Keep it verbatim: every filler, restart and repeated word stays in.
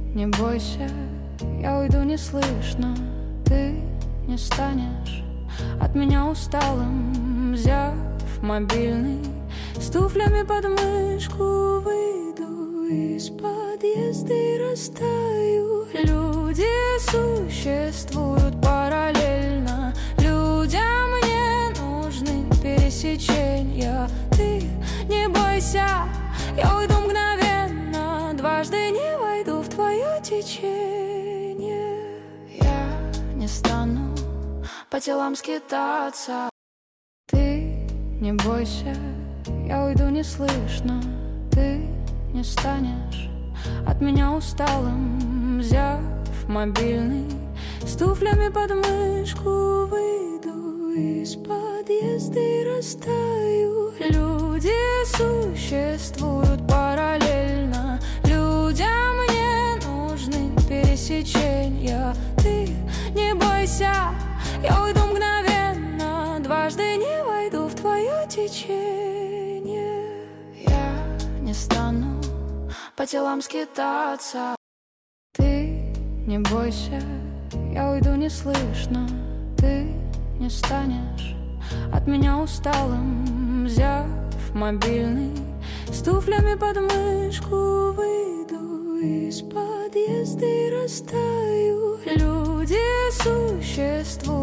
не бойся, я уйду неслышно. Ты не станешь от меня усталым. Взяв мобильный, с туфлями под мышку, выйду из подъезда и растаю. Люди существуют параллельно. Людям не нужны пересечения. Ты не бойся, я уйду мгновенно. Дважды не войду в твое течение. Я не стану по телам скитаться. Ты не бойся, я уйду неслышно. Ты не станешь от меня усталым. Взяв мобильный, с туфлями под мышку, выйду из подъезда и растаю. Люди существуют параллельно. Людям не нужны пересечения. Ты не бойся, я уйду мгновенно. Дважды не войду в твое течение. Я не стану по телам скитаться. Ты не бойся, я уйду неслышно. Ты не станешь от меня усталым. Взяв мобильный, с туфлями под мышку, выйду из подъезда и растаю. Люди существуют